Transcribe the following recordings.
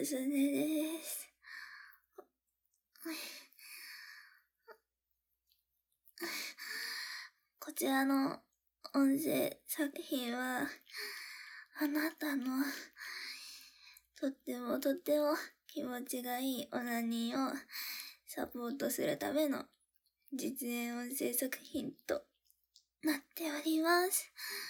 すねです。こちらの音声作品は、あなたのとっても気持ちがいいオナニーをサポートするための実演音声作品となっております。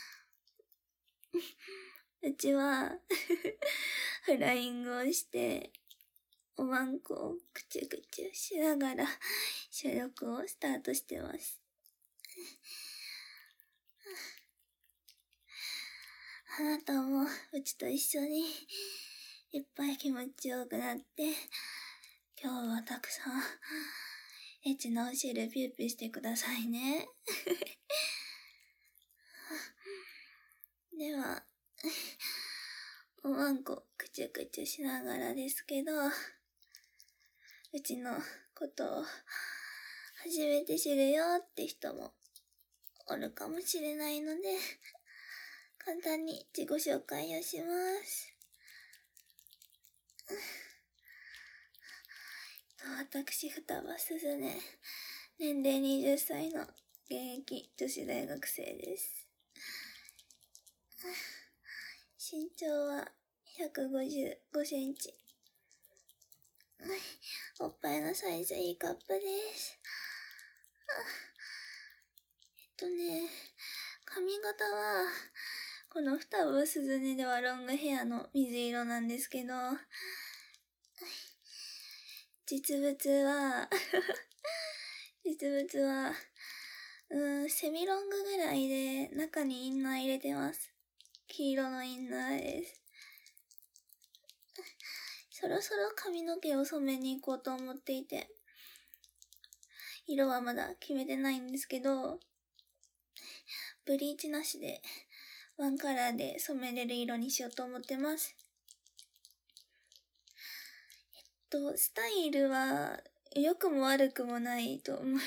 うちはフライングをしておまんこをくちゅくちゅしながら収録をスタートしてます。あなたもうちと一緒にいっぱい気持ちよくなって、今日はたくさんエッチなお汁ピューピューしてくださいね。では、おまんこくちゅくちゅしながらですけど、うちのことを初めて知るよって人もおるかもしれないので、簡単に自己紹介をします。私、双葉すずね、年齢20歳の現役女子大学生です。身長は155センチ。おっぱいのサイズいいカップです。髪型は、この双葉すずねではロングヘアの水色なんですけど、実物はセミロングぐらいで中にインナー入れてます。黄色のインナーです。そろそろ髪の毛を染めに行こうと思っていて、色はまだ決めてないんですけど、ブリーチなしでワンカラーで染めれる色にしようと思ってます。スタイルは良くも悪くもないと思います。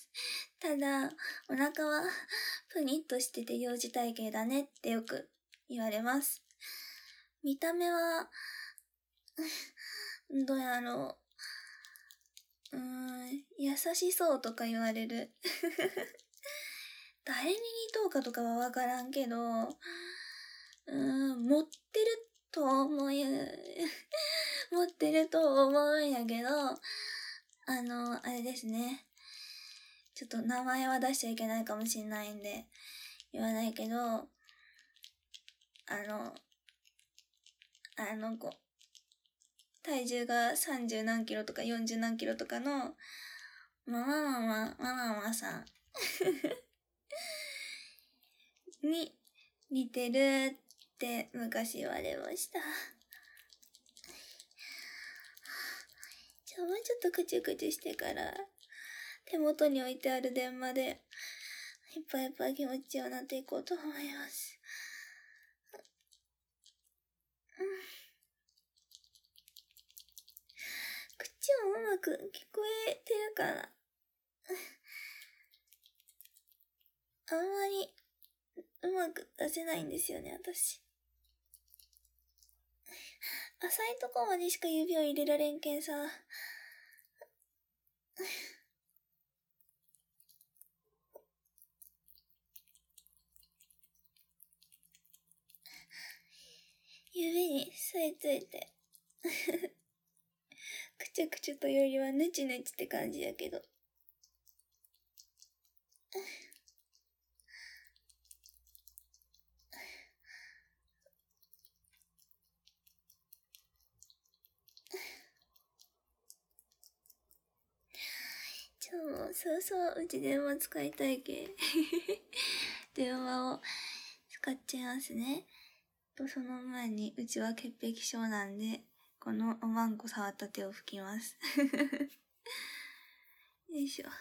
ただ、お腹はプニッとしてて幼児体型だねってよく言われます。見た目は、どうやろう。優しそうとか言われる。誰に似とうかとかはわからんけど、持ってると思うんやけど、あれですね。ちょっと名前は出しちゃいけないかもしれないんで、言わないけど、子、体重が30何キロとか40何キロとかの、ママさんに似てるって昔言われました。もうちょっとくちゅくちゅしてから、手元に置いてある電話で、いっぱい気持ちようなっていこうと思います。口もうまく聞こえてるかな。あんまりうまく出せないんですよね、私。浅いとこまでしか指を入れられんけんさ。指に吸い付いて。くちゅくちゅというよりはぬちぬちって感じやけど。もうそうち電話使いたいけ。電話を使っちゃいますね。その前にうちは潔癖症なんで、このおまんこ触った手を拭きます。よいしょ。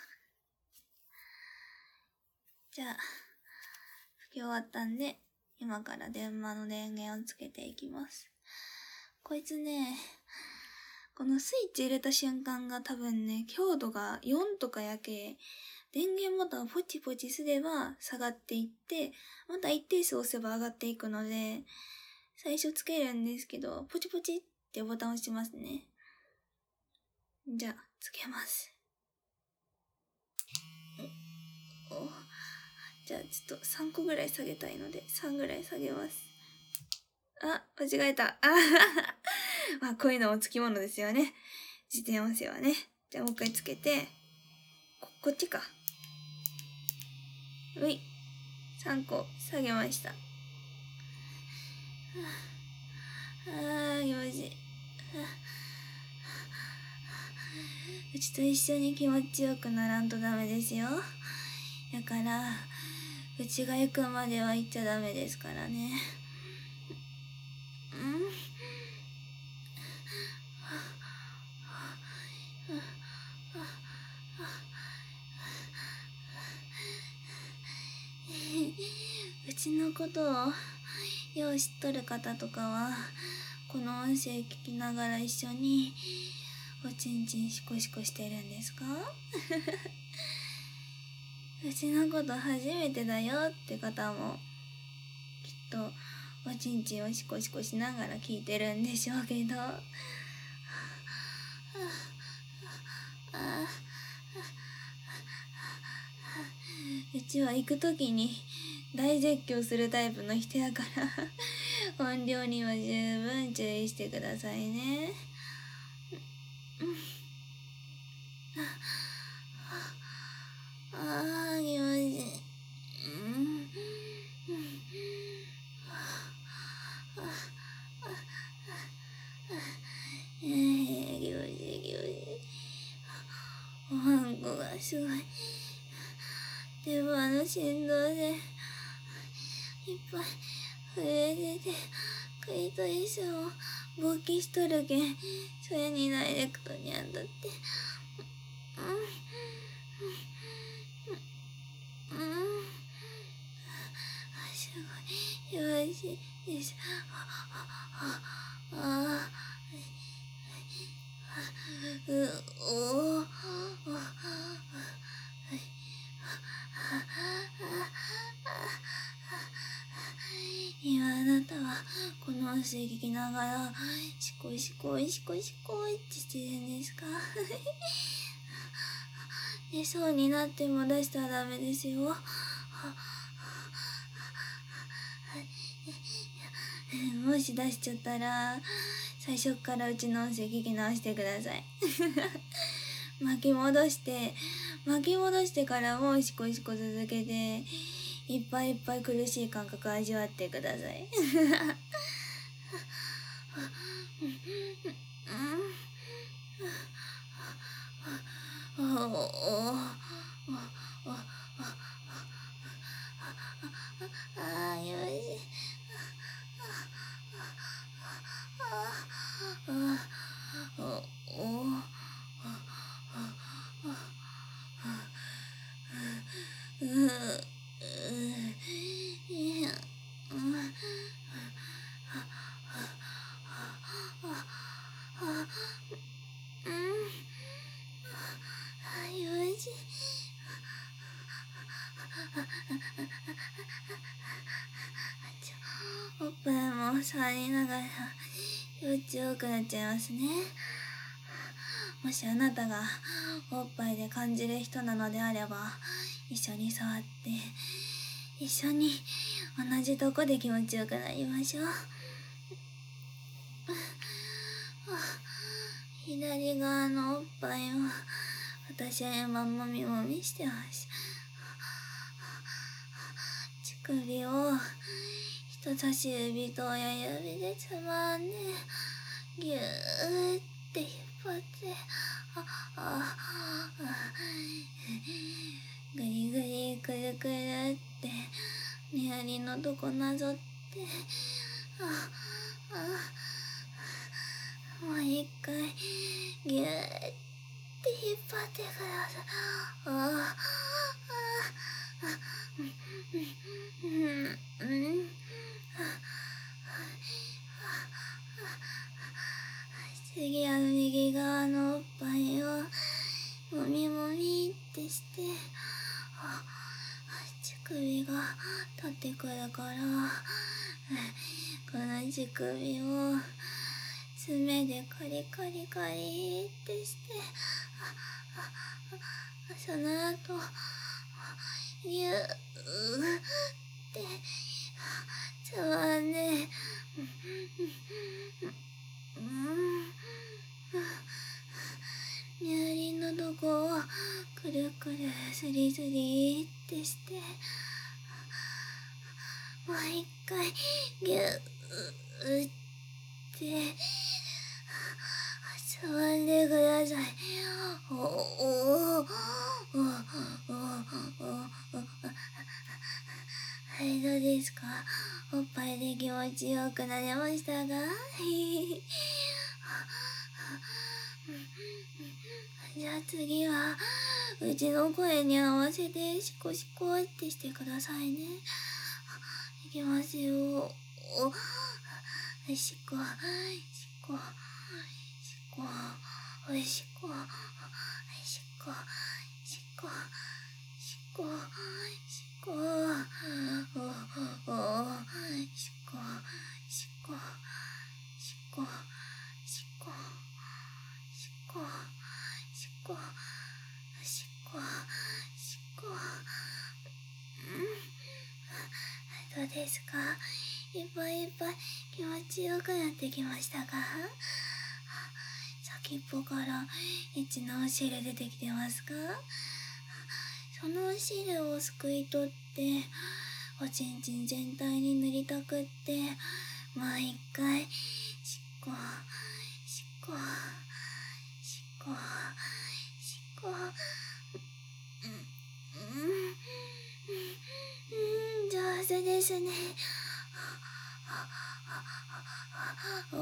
じゃあ、拭き終わったんで、今から電話の電源をつけていきます。こいつね、このスイッチ入れた瞬間が多分ね、強度が4とかやけ、電源ボタンをポチポチすれば下がっていって、また一定数押せば上がっていくので、最初つけるんですけど、ポチポチっってボタンを押しますね。じゃあ、つけます。じゃあちょっと3個ぐらい下げたいので3ぐらい下げます。あ、間違えた。まあこういうのもつきものですよね。自転音声はね。じゃあもう一回つけて、こっちか。うい。3個下げました。気持ちいい。うちと一緒に気持ちよくならんとダメですよ。だから、うちが行くまでは行っちゃダメですからね。うちのことをよう知っとる方とかはこの音声聞きながら一緒におちんちんシコシコしてるんですか？うちのこと初めてだよって方もきっとおちんちんをシコシコしながら聞いてるんでしょうけど、うちは行くときに大絶叫するタイプの人やから音量には十分注意してくださいね。気持ちいい。気持ちいい気持ちいい。おはんこがすごい。でも振動でいっぱい震えてて、クリトリスも勃起しとるけん、それにダイレクトに当たって、すごいよしいです。今あなたはこの音声聞きながらシコシコシコシコってしてるんですか？出そうになっても出したらダメですよ。もし出しちゃったら最初からうちの音声聞き直してください。巻き戻してからもシコシコ続けていっぱいいっぱい苦しい感覚味わってください。よし。おっぱいも触りながら気持ちよくなっちゃいますね。もしあなたがおっぱいで感じる人なのであれば一緒に触って一緒に同じとこで気持ちよくなりましょう。左側のおっぱいを私は今もみもみしてます。乳首を人差し指と親指でつまんでぎゅーって引っ張ってぐりぐりくるくるってねやりのとこなぞってもう一回ぎゅーって引っ張ってください。次は右側のおっぱいをもみもみってして乳首が立ってくるからこの乳首を爪でカリカリカリってして、その後ギューって触んで、ニューリンのとこをくるくるスリスリってして、もう一回ギューって触んでください。はい、どうですか？おっぱいで気持ちよくなりましたがじゃあ次はうちの声に合わせてシコシコってしてくださいね。いきますよ。シコシコシコシコシコシコシコシコシコシコシコシコシコシコシコシコシコ、どうですか？いっぱいいっぱい気持ちよくなってきましたか？先っぽからエッチなお汁出てきてますか？そのお汁をすくい取っておちんちん全体に塗りたくって、もう一回しっこしっこしっこしっこ、上手ですね。じゃ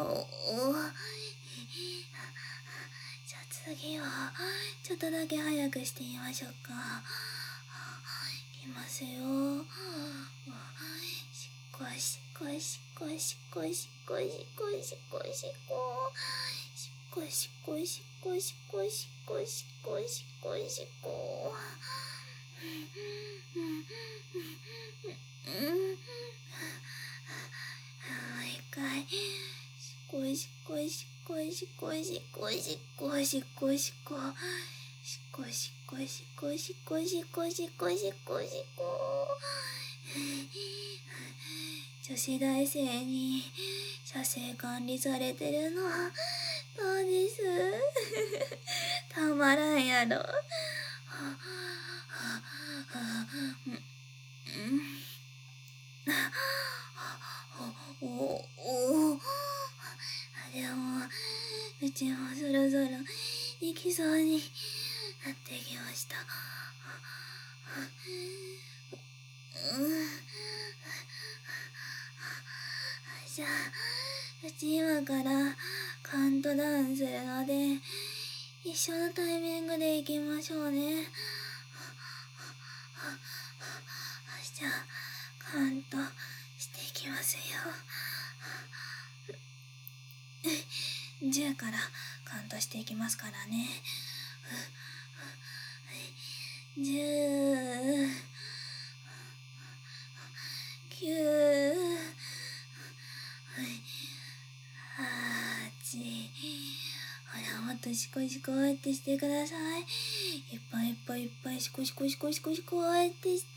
あ次はちょっとだけ早くしてみましょうか。いきますよ。しっこしっこしっこしっこしっこしっこしっこしっこしっこしっこしっこしっこしっこしっこしっこ、もう一回しっこしっこしっこしっこしっこしっこしっこしっこしっこしっこしっこしっこしっこしっこしっこしっこ、女子大生に射精管理されてるのどうです？たまらんやろ。でもうちもそろそろ行きそうになってきました。じゃあうち今からカウントダウンするので一緒のタイミングで行きましょうね。じゃあカウントしていきますよ。10からカウントしていきますからね。10、9、8、ほらもっとシコシコってしてください。いっぱいいっぱいいっぱいシコシコシコシコシコってして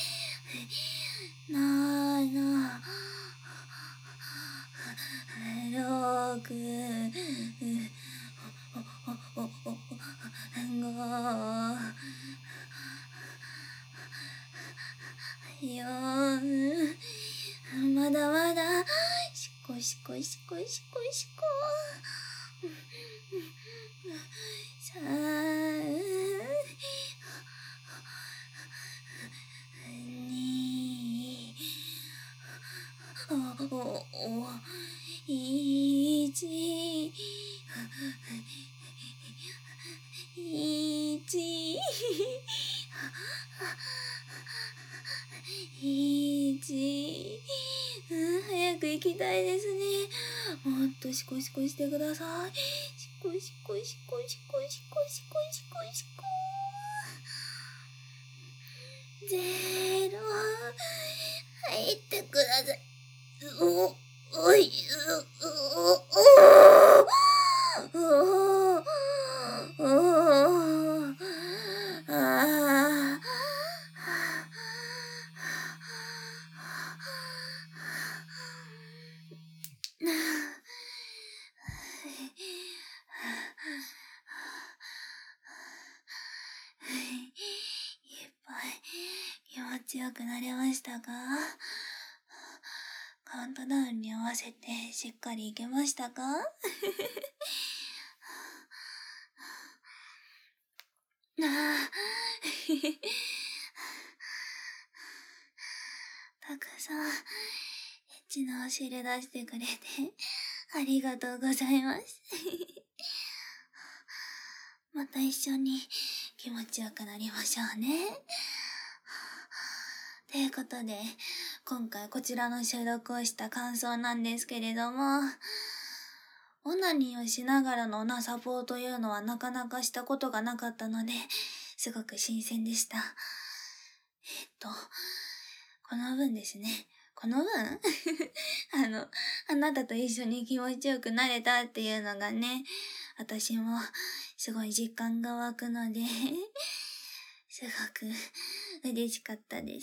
、7、6、5、4、まだまだシコシコシコシコシコ、3、2、1、早く行きたいですね。もっとシコシコしてください。シコシコシコシコシコシコシコシコ。0、入ってください。おい、 ちよくなれましたか？カウントダウンに合わせてしっかりいけましたか？ああ、たくさんエッチなお尻出してくれてありがとうございます。また一緒に気持ちよくなりましょうね。ということで、今回こちらの収録をした感想なんですけれども、オナニーをしながらのサポーというのはなかなかしたことがなかったので、すごく新鮮でした。この分ですね。この分あなたと一緒に気持ちよくなれたっていうのがね、私もすごい実感が湧くので、すごく嬉しかったです。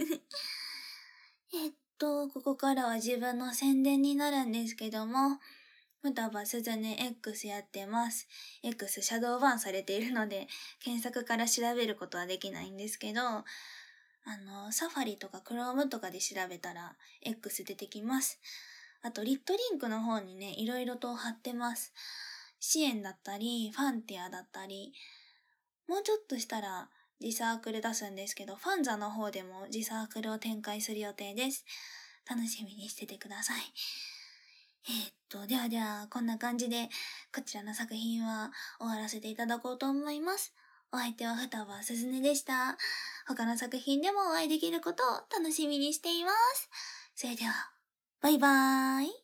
ここからは自分の宣伝になるんですけども、双葉すずね X やってます。X シャドーバンされているので、検索から調べることはできないんですけど、サファリとかクロームとかで調べたら X 出てきます。あと、リットリンクの方にね、いろいろと貼ってます。支援だったり、ファンティアだったり、もうちょっとしたら自サークル出すんですけど、ファンザの方でも自サークルを展開する予定です。楽しみにしててください。では、こんな感じで、こちらの作品は終わらせていただこうと思います。お相手は双葉すずねでした。他の作品でもお会いできることを楽しみにしています。それでは、バイバーイ。